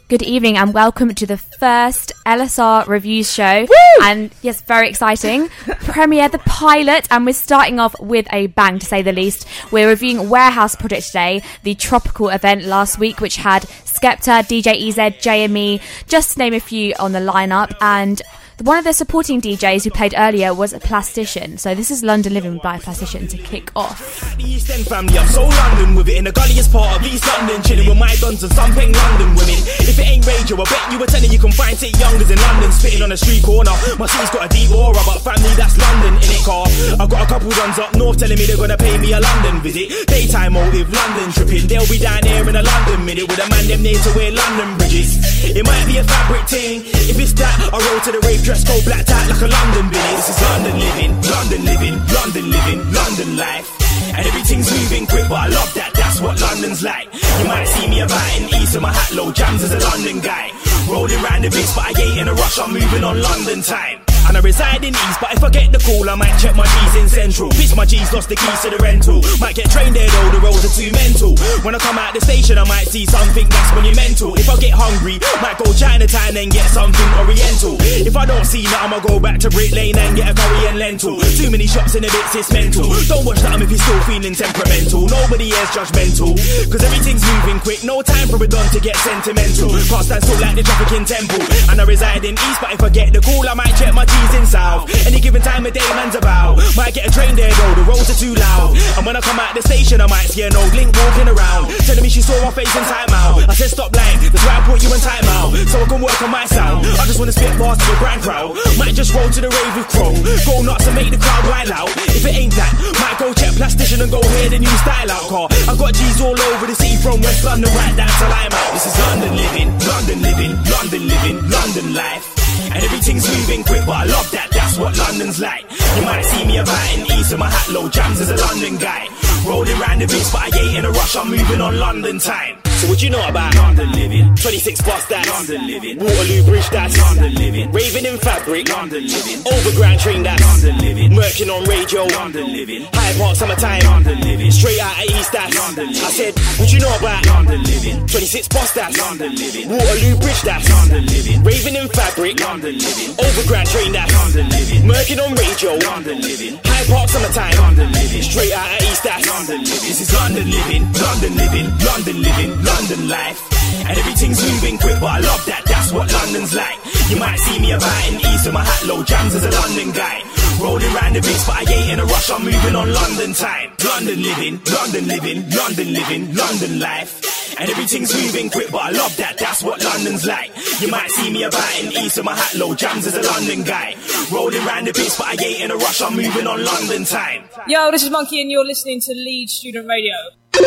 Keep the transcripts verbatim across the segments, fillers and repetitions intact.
Good evening and welcome to the first L S R Reviews show. Woo! And yes, very exciting. Premiere the pilot, and we're starting off with a bang, to say the least. We're reviewing Warehouse Project today, the tropical event last week, which had Skepta, D J E Z, J M E, just to name a few on the lineup. And one of the supporting D Js who played earlier was a Plastician. So this is London Living by Plastician to kick off. The East End family, I'm so London with it. In the gulliest part of East London, chilling with my dons and some paying London women. If it ain't radio, I bet you were telling you can find City Youngers in London, spitting on a street corner. My city's got a deep aura, but family, that's London in it, car. I've got a couple dons up north telling me they're gonna pay me a London visit. Daytime motive, London tripping. They'll be down here in a London minute with a man them near to wear London bridges. It might be a fabric thing. If it's that, I roll to the rave dress code black tie like a London billy. This is London living, London living, London living, London life. And everything's moving quick, but I love that, that's what London's like. You might see me about in East of my hat low, jams as a London guy. Rolling round the bits, but I ain't in a rush, I'm moving on London time. And I reside in East, but if I get the call, I might check my G's in Central. Bitch, my G's lost the keys to the rental. Might get trained there though, the roads are too mental. When I come out the station, I might see something that's monumental. If I get hungry, might go Chinatown and get something oriental. If I don't see nothing, I'll go back to Brick Lane and get a curry and lentil. Too many shops in the bits, it's mental. Don't watch nothing if you're still feeling temperamental. Nobody here's judgmental, cause everything's moving quick. No time for a don to get sentimental. Can't stand still like the traffic in Temple. And I reside in East, but if I get the call, I might check my G's in South. Any given time of day, man's about. Might get a train there though, the roads are too loud. And when I come out the station, I might see an old link walking around, telling me she saw my face in time out. I said stop lying, that's why I put you in time out, so I can work on my sound. I just wanna spit bars to the grand crowd. Might just roll to the rave with Crow, go nuts and make the crowd wild out. If it ain't that, might go check Plastician and go hear the new style out car. I got G's all over the city from West London right down till I'm out. This is London living, London living, London living, London life. And everything's moving quick, but I love that, that's what London's like. You might see me about in East of my hat low, jams as a London guy. Rolling round the bits, but I ain't in a rush, I'm moving on London time. So what you know about London living? twenty-six bus, that's London living. Waterloo Bridge, that's London living. Raving in fabric, London living. Overground train, that's London living. Merkin on radio, London living. Hyde Park summertime, London living. Straight out of East, that's London living. I said, what you know about London living? twenty-six bus, that's London living. Waterloo Bridge, that's London living. Raving in fabric, London living. Overground train, that's London living. Merkin on radio, London living. Hyde Park summertime, London living. Straight out of East, that's London living. This is London living, London living, London living, London life. And everything's moving quick, but I love that, that's what London's like. You might see me about in East of my hat low, jams as a London guy. Rolling round the bits, but I ain't in a rush, I'm moving on London time. London living, London living, London living, London life. And everything's moving quick, but I love that, that's what London's like. You might see me about in East of my hat low, jams as a London guy. Rolling round the bits, but I ain't in a rush, I'm moving on London time. Yo, this is Monkey and you're listening to Leeds Student Radio.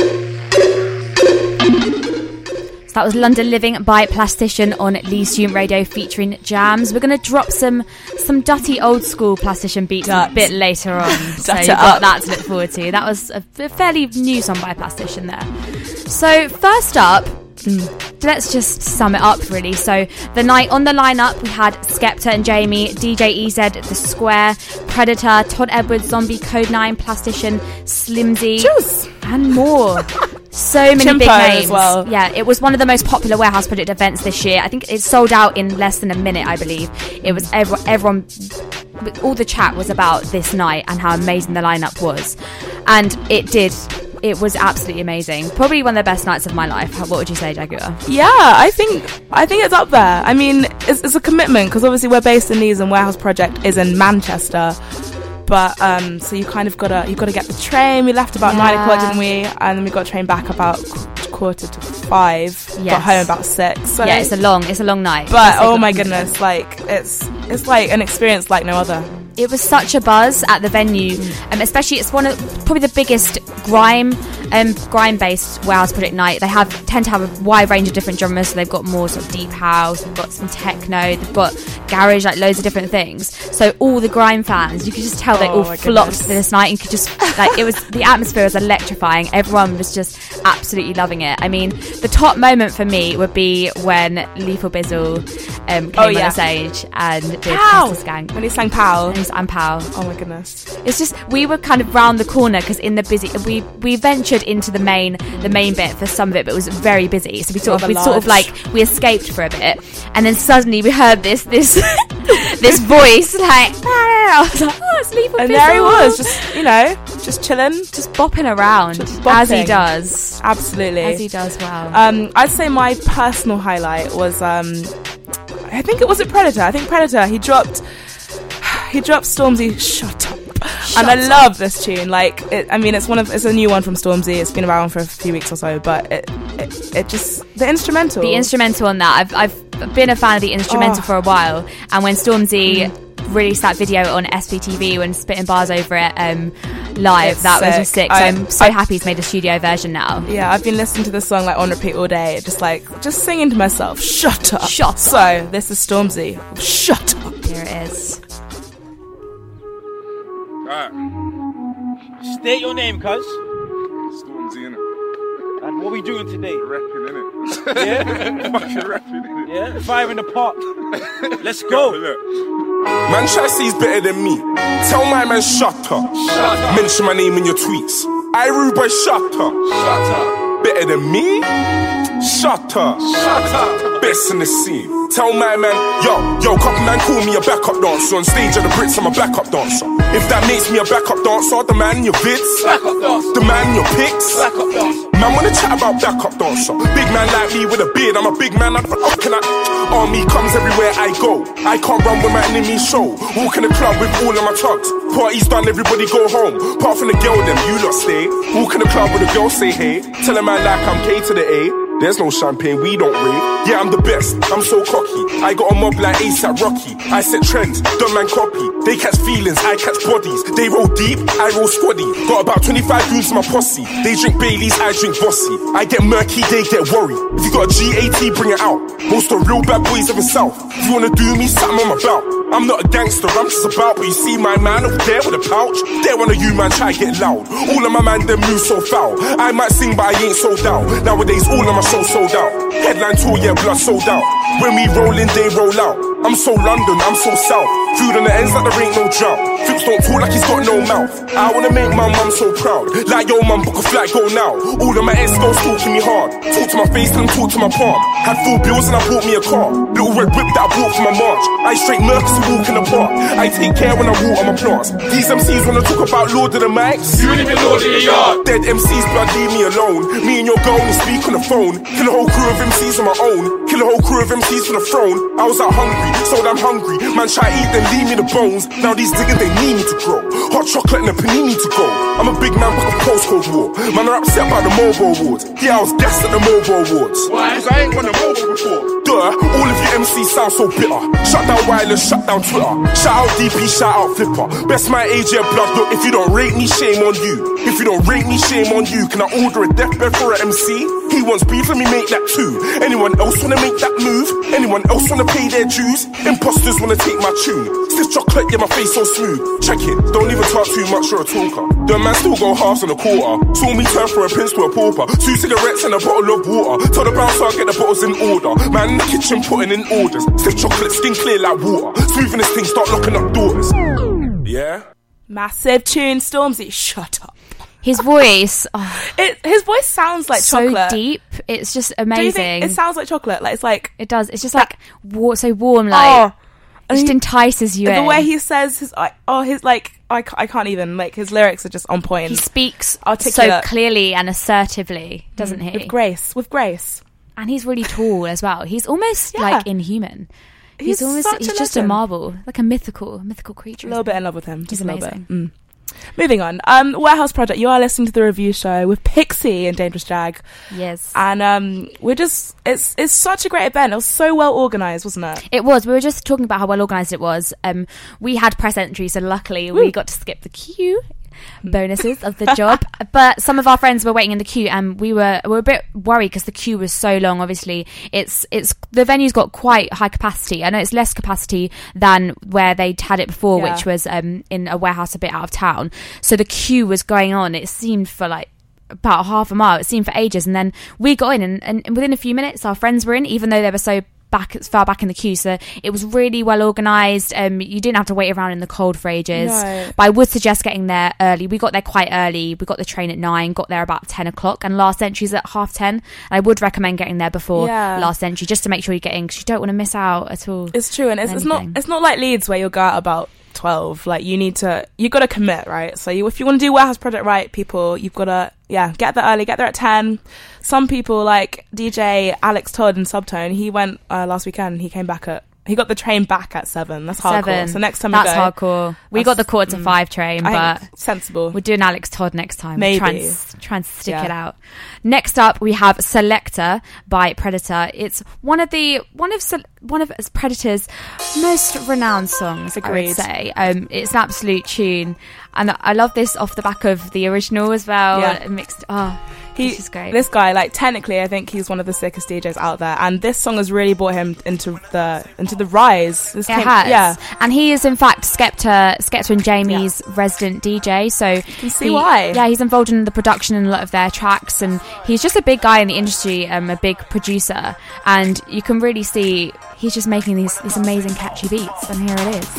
So that was London Living by Plastician on Leeds Student Radio featuring Jams. We're going to drop some some dutty old school Plastician beats Dut. a bit later on. So you've got that to look forward to. That was a fairly new song by Plastician there. So first up, let's just sum it up really. So the night on the lineup, we had Skepta and J M E, D J E Z, The Square, Predator, Todd Edwards, Zombie, Code nine, Plastician, Slimzy, Juice, and more. So many Chimpo big names. As well. Yeah, it was one of the most popular Warehouse Project events this year. I think it sold out in less than a minute, I believe. It was everyone, everyone all the chat was about this night and how amazing the lineup was. And it did. It was absolutely amazing. Probably one of the best nights of my life. What would you say, Jaguar? Yeah, I think I think it's up there. I mean, it's, it's a commitment because obviously we're based in Leeds and Warehouse Project is in Manchester. But um, so you kind of gotta you gotta get the train. We left about yeah. nine o'clock, didn't we? And then we got a train back about qu- quarter to five. Yes. Got home about six. So yeah, it's a long it's a long night. But oh my goodness, like it's it's like an experience like no other. It was such a buzz at the venue, mm. um, especially it's one of probably the biggest grime um, grime-based Warehouse Project night. They have tend to have a wide range of different genres, so they've got more sort of deep house, they've got some techno, they've got garage, like loads of different things. So all the grime fans, you could just tell they oh all flocked to this night, and you could just like it was the atmosphere was electrifying. Everyone was just absolutely loving it. I mean, the top moment for me would be when Lethal Bizzle um, came Oh, on yeah. the stage and did Pow! Pastor Skank. When he sang Pow. And he's I'm Pow. Oh my goodness. It's just we were kind of round the corner because in the busy we we ventured into the main the main bit for some of it, but it was very busy. So we sort of Rather we sort of large. like we escaped for a bit, and then suddenly we heard this this this voice like I was like, oh, it's Lethal And Bizzle. there he was, just, you know, just chilling. just bopping around Just as he bopping. does Absolutely. as he does well. Um, I'd say my personal highlight was, um, I think it was at Predator. I think Predator, he dropped, he dropped Stormzy, Shut Up. Shut and I Up. love this tune. Like, it, I mean, it's one of, it's a new one from Stormzy. It's been around for a few weeks or so, but it, it, it just, the instrumental. The instrumental on that, I've I've been a fan of the instrumental Oh. for a while, and when Stormzy released that video on S B T V when spitting bars over it um, live, It's that was sick. just sick. So I- I'm so I- happy he's made a studio version now. Yeah, I've been listening to this song like on repeat all day, just like, just singing to myself, shut up. Shut up. So, this is Stormzy, Shut Up. Here it is. Alright. State your name, cuz. Stormzy, innit? And what we doing today? Rapping, innit? Yeah? Fucking rapping, innit? Yeah? Fire in the park. Let's go. Look. Man, try to say he's better than me. Tell my man, shut up. Shut up. Mention my name in your tweets. I rude boy, shut up. Shut up. Better than me? Shut up. Shut up. Best in the scene. Tell my man, yo, yo, couple man call me a backup dancer. On stage at the Brits, I'm a backup dancer. If that makes me a backup dancer, the man in your vids, backup dancer. The man in your pics, backup dancer. Man wanna chat about backup dancer. Big man like me with a beard, I'm a big man. How can I? Army comes everywhere I go. I can't run with my enemies show. Walk in the club with all of my tugs. Party's done, everybody go home. Apart from the girl, them you lot stay. Walk in the club with a girl, say hey. Tell a man like I'm K to the A. There's no champagne, we don't rave. Yeah, I'm the best, I'm so cocky. I got a mob like ASAP Rocky. I set trends, don't man copy. They catch feelings, I catch bodies. They roll deep, I roll squaddy. Got about twenty-five dudes in my posse. They drink Baileys, I drink Bossy. I get murky, they get worried. If you got a G A T, bring it out. Most of the real bad boys of the South. If you wanna do me, something I'm about. I'm not a gangster, I'm just about. But you see my man over there with a pouch. There one of you man try get loud. All of my man them move so foul. I might sing but I ain't sold out. Nowadays all of my show sold out. Headline tour, yeah, blood sold out. When we roll in, they roll out. I'm so London, I'm so south. Food on the ends like there ain't no drought. Fix don't talk like he's got no mouth. I wanna make my mum so proud. Like yo mum, book a flight, go now. All of my ex-girls talking me hard. Talk to my face, then talk to my palm. Had full bills and I bought me a car. Little red whip that I bought for my march. I straight murkers and walk in the park. I take care when I water my plants. These M Cs wanna talk about Lord of the Mics. You ain't even Lord of the Yard. Dead M Cs, blood, leave me alone. Me and your girl only speak on the phone. Kill a whole crew of M Cs on my own. Kill a whole crew of M Cs for the throne. I was out hungry, so I'm hungry. Man try eat, then leave me the bones. Now these diggers, they need me to grow. Hot chocolate and a panini to go. I'm a big man, but a postcode war. Man are upset about the mobile awards. Yeah, I was gassed at the mobile awards. Why? Cause I ain't won a mobile before. Duh, all of you M Cs sound so bitter. Shut down wireless, shut down Twitter. Shout out D P, shout out Flipper. Best my age, yeah, blood. Look, if you don't rate me, shame on you. If you don't rate me, shame on you. Can I order a deathbed for an M C? He wants beef, let me make that too. Anyone else wanna make that move? Anyone else wanna pay their dues? Imposters wanna take my tune. Stiff chocolate, yeah, my face so smooth. Check it, don't even talk too much, you're a talker. The man still go halves and a quarter. Saw me turn from a prince to a pauper. Two cigarettes and a bottle of water. Tell the bouncer I'll get the bottles in order. Man in the kitchen putting in orders. Stiff chocolate, skin clear like water. Smoothing this thing, start locking up doors. Yeah? Massive tune, Stormzy, shut up. His voice, oh, It, his voice sounds like so chocolate. deep. It's just Do you amazing. think it sounds like chocolate? Like, it's like, It does. It's just like war- so warm, like oh. it just he- entices you the in. way he says his, like, oh, his, like, I, ca- I can't even, like, his lyrics are just on point. he speaks so Articulate. clearly and assertively, doesn't he? With grace, with grace. And he's really tall as well. He's almost Yeah. like inhuman. He's, He's almost such he's a just a legend. marvel, like a mythical, mythical creature. A little bit in love with him. Just He's a little amazing. bit. Mm. Moving on. Um, Warehouse Project. You are listening to the review show with Pixie and Dangerous Jag, Yes. and um, we're just. It's it's such a great event. It was so well organised, wasn't it? It was. We were just talking about how well organised it was. Um, we had press entry, so luckily we got to skip the queue. Bonuses of the job, but some of our friends were waiting in the queue, and we were we were a bit worried because the queue was so long. Obviously, it's it's the venue's got quite high capacity. I know it's less capacity than where they'd had it before, Yeah. which was um, in a warehouse a bit out of town. So the queue was going on. It seemed for like about half a mile. It seemed for ages, and then we got in, and, and, and within a few minutes, our friends were in, even though they were so back far back in the queue, so it was really well organised. Um, you didn't have to wait around in the cold for ages. No. But I would suggest getting there early. We got there quite early. We got the train at nine, got there about ten o'clock, and Last Entry's at half ten. And I would recommend getting there before Yeah. Last Entry, just to make sure you get in, because you don't want to miss out at all. It's true, and it's, it's not it's not like Leeds where you'll go out about twelve. Like, you need to, you got to commit, right? So you, if you want to do Warehouse Project right, people, you've got to, yeah, get there early, get there at ten. Some people, like D J Alex Todd and Subtone, he went uh, last weekend, he came back at, he got the train back at seven. That's hardcore. Seven. So next time That's we go, hardcore. We got the quarter to mm, five train, I but think sensible. we're doing Alex Todd next time. Maybe. Try and, try and stick Yeah. it out. Next up, we have Selector by Predator. It's one of the one of Se- one of Predator's most renowned songs. I Agreed. would say um, it's an absolute tune, and I love this off the back of the original as well. Yeah. Mixed. Oh, He, this is great. This guy, like, technically, I think he's one of the sickest D Js out there, and this song has really brought him into the into the rise. This It came- has, yeah. and he is in fact Skepta, Skepta and Jamie's resident D J. So you can see why. Yeah, he's involved in the production in a lot of their tracks, and he's just a big guy in the industry, um, a big producer, and you can really see he's just making these these amazing catchy beats. And here it is.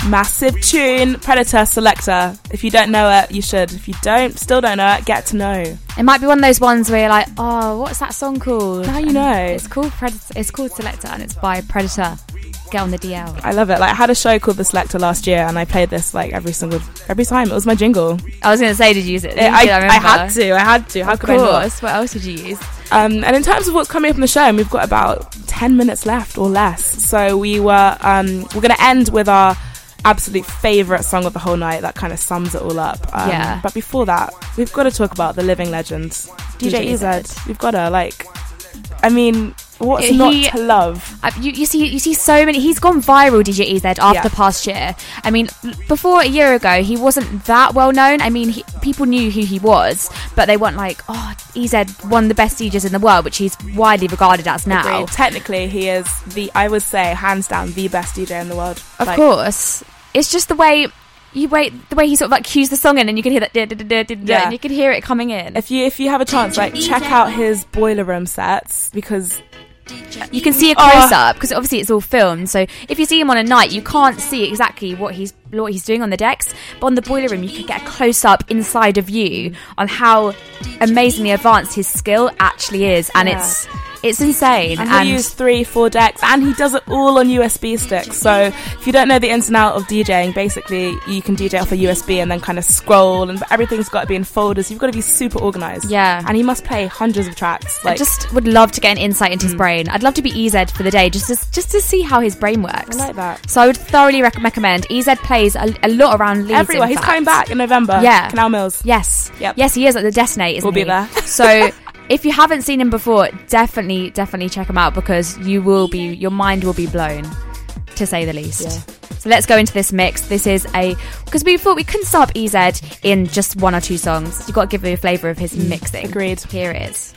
Massive tune, Predator Selector. If you don't know it, you should. If you don't, still don't know it, get to know. It might be one of those ones where you're like, oh, what's that song called? Now you know. It's called Predator. It's called Selector, and it's by Predator. Get on the D L. I love it. Like, I had a show called The Selector last year, and I played this like every single every time. It was my jingle. I was going to say, did you use it? it I, I, I had to. I had to. How of could course. I not? What else did you use? Um, and in terms of what's coming up on the show, and we've got about ten minutes left or less. So we were um, we're going to end with our absolute favourite song of the whole night that kind of sums it all up. Um, yeah. But before that, we've got to talk about the living legend, D J E Z. We've got to, like, I mean, what's he, not to love? Uh, you, you see, you see so many. He's gone viral, D J E Z, after yeah. past year. I mean, before a year ago, he wasn't that well known. I mean, he, people knew who he was, but they weren't like, oh, E Z, one of the best D Js in the world, which he's widely regarded as now. Agreed. Technically, he is the, I would say, hands down, the best D J in the world. Of like, course. It's just the way you wait, the way he sort of like cues the song in, and you can hear that, da, da, da, da, da, yeah. and you can hear it coming in. If you if you have a chance, like, check out his Boiler Room sets, because you can see a close up, because obviously it's all filmed. So if you see him on a night, you can't see exactly what he's what he's doing on the decks, but on the Boiler Room, you can get a close up inside of you on how amazingly advanced his skill actually is, and yeah. it's. It's insane. And, and he used three, four decks, and he does it all on U S B sticks. So if you don't know the ins and out of DJing, basically you can D J off a U S B and then kind of scroll, and everything's got to be in folders. You've got to be super organised. Yeah. And he must play hundreds of tracks. Like, I just would love to get an insight into mm. his brain. I'd love to be E Z for the day, just to, just to see how his brain works. I like that. So I would thoroughly rec- recommend. E Z plays a, a lot around Leeds. Everywhere. He's fact. coming back in November. Yeah. Canal Mills. Yes. Yep. Yes, he is at the Destinate, isn't we'll he? We'll be there. So if you haven't seen him before, definitely, definitely check him out, because you will be, your mind will be blown, to say the least. Yeah. So let's go into this mix. This is a, because we thought we couldn't sum up E Z in just one or two songs. You've got to give me a flavour of his mixing. Agreed. Here it is.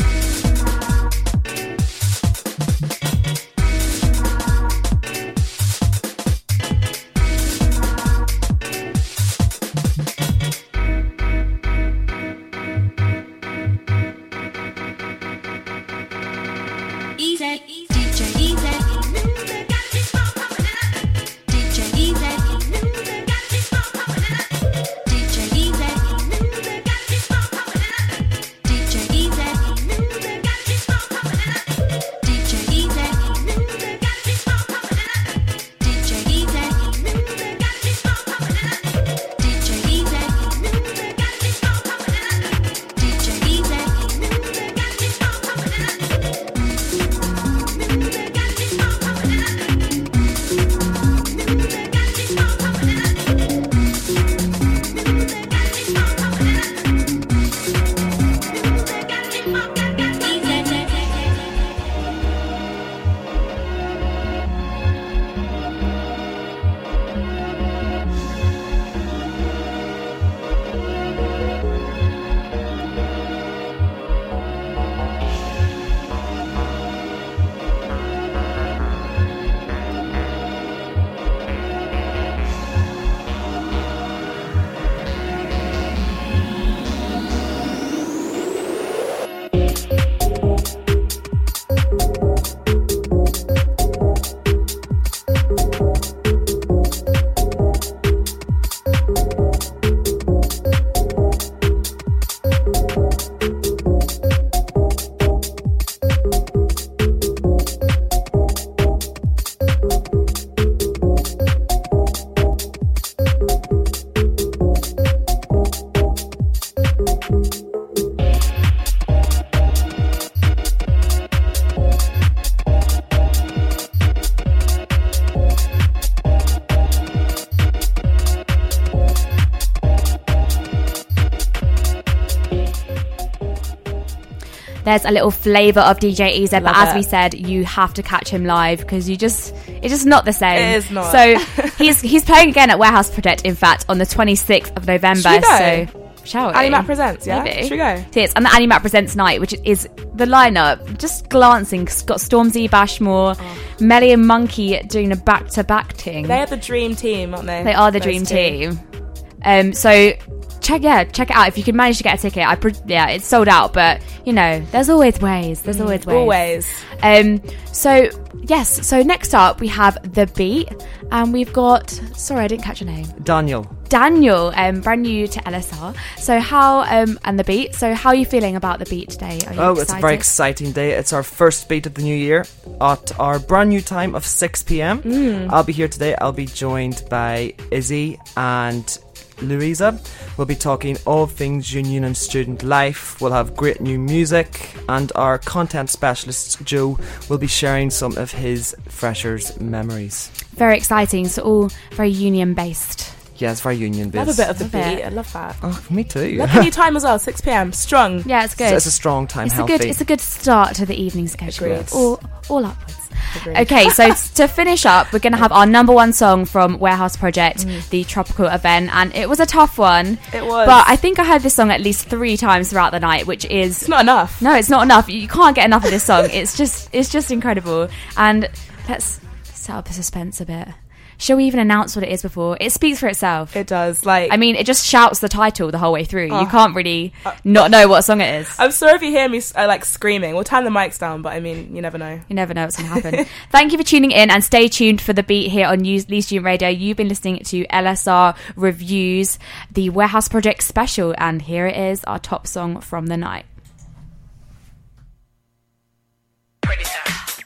There's a little flavour of D J E Z, but as it. we said, you have to catch him live, because you just it's just not the same. It is not. So he's he's playing again at Warehouse Project, in fact, on the twenty-sixth of November. Should we go? So shall we? Annie Mac Presents, yeah? Maybe. Should we go? It's on the Annie Mac Presents night, which is the lineup. Just glancing, it's got Stormzy, Bashmore, oh. Melly and Monkey doing a back-to-back thing. They are the dream team, aren't they? They are the dream two. team. Um, so check yeah check it out if you can manage to get a ticket. I pre- yeah it's sold out, but you know there's always ways there's always ways always um so yes so next up we have The Beat, and we've got sorry I didn't catch your name. Daniel Daniel um brand new to L S R. So how um and The Beat, so how are you feeling about The Beat today? Are you oh excited? It's a very exciting day. It's our first beat of the new year at our brand new time of six p.m. mm. I'll be here today. I'll be joined by Izzy and Louisa. We'll be talking all things union and student life. We'll have great new music, and our content specialist Joe will be sharing some of his freshers memories. Very exciting. So all very union based. Yeah, it's very union based. Love a bit of The Love Beat. it. I love that. Oh, me too. Love the new time as well. six p.m. Strong. Yeah, it's good. So it's a strong time. It's healthy. a good it's a good start to the evening schedule. Agreed. All all upwards. Agreed. Okay, so to finish up, we're going to have our number one song from Warehouse Project, mm. the Tropical Event, and it was a tough one. It was. But I think I heard this song at least three times throughout the night, which is... It's not enough. No, it's not enough. You can't get enough of this song. It's just it's just incredible. And let's set up the suspense a bit. Shall we even announce what it is before? It speaks for itself. It does. Like, I mean, it just shouts the title the whole way through. Oh. You can't really uh, not know what song it is. I'm sorry if you hear me uh, like screaming. We'll turn the mics down, but I mean, you never know. You never know what's going to happen. Thank you for tuning in, and stay tuned for The Beat here on Leeds Student Radio. You've been listening to L S R Reviews, the Warehouse Project special, and here it is, our top song from the night. Pretty time.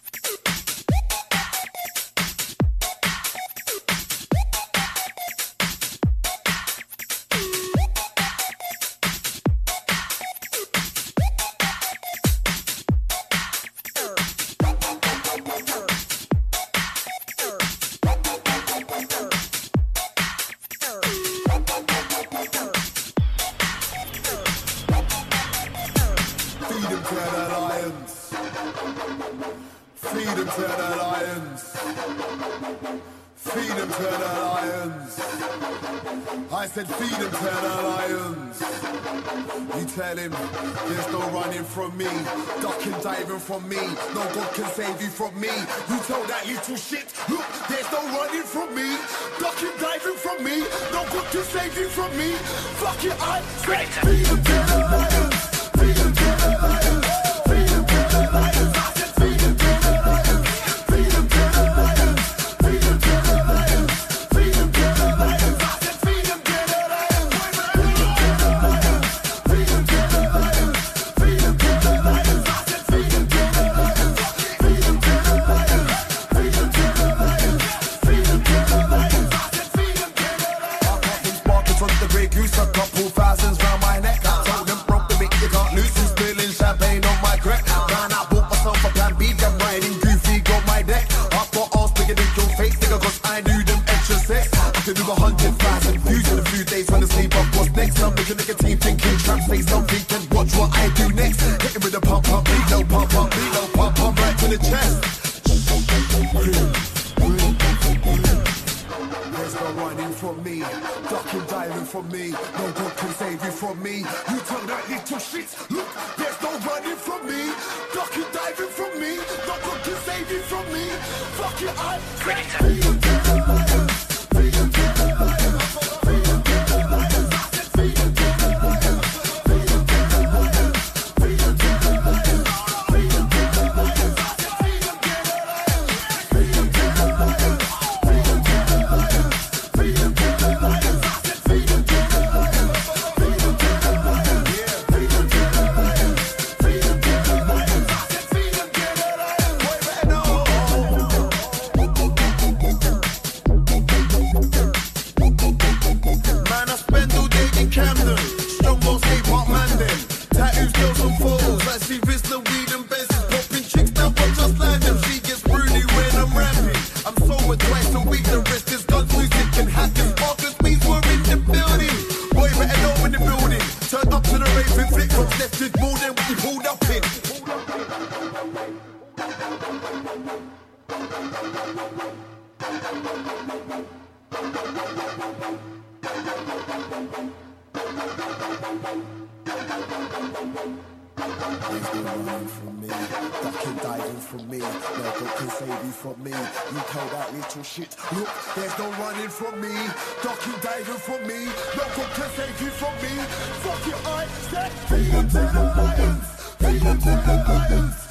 I said feed him to the lions. You tell him there's no running from me, ducking, diving from me. No God can save you from me. You tell that little shit, look, there's no running from me, ducking, diving from me. No God can save you from me. Fuck it, I said feed him to the lions. Feed him to the lions. Feed him to the lions. I said feed him to the lions. Feed him to the lions. Feed him to the lions. Feed him to the lions. I said feed him to the lions. Feed him to the lions. Feed him to the lions. Feed him to the lions. I said feed him to the lions. Feed him to the lions. Feed him to the lions. Feed him to the lions. I said feed him to the lions. I got them sparkles on the Grey Goose, a couple thousands round my neck. I told them broke the bit, you can't lose. Who's spilling champagne on my crack? Man, I bought myself a plan B, I'm riding goofy, got my deck. I got arms bigger than your face, nigga, cause I knew them extra sex. I could do a hundred thousand views in a few days when I sleep up. What's next? I'm making a team thinking, trap say something, then watch what I do next. Hit him with a pump, pump, beat, low, pump, pump, beat, low, pump, pump, right to the chest. There's no running from me, ducking, diving from me. No God can save you from me. You tell that little shit, look, there's no running from me, ducking, diving from me. No God can save you from me. Fuck it, I said feed him to the lions. Feed him to the lions. Feed him to the lions. I said feed him to the lions. Feed him to the lions. Feed him to the lions. Feed him to the lions. I said feed him to the lions. Feed him to the lions. Feed him to the lions. Feed him to the lions. I said feed him to the lions. Feed him to the lions. Yeah, feed him to the lions. Feed him to the lions. I said feed him to the lions. Boy, better know. running from me, ducking, diving from me. No God can save you from me. You tell that little shit, look, there's no running from me, ducking, diving from me. No God can save you from me. Fuck it, I said, feed them to the lions, feed them to the lions.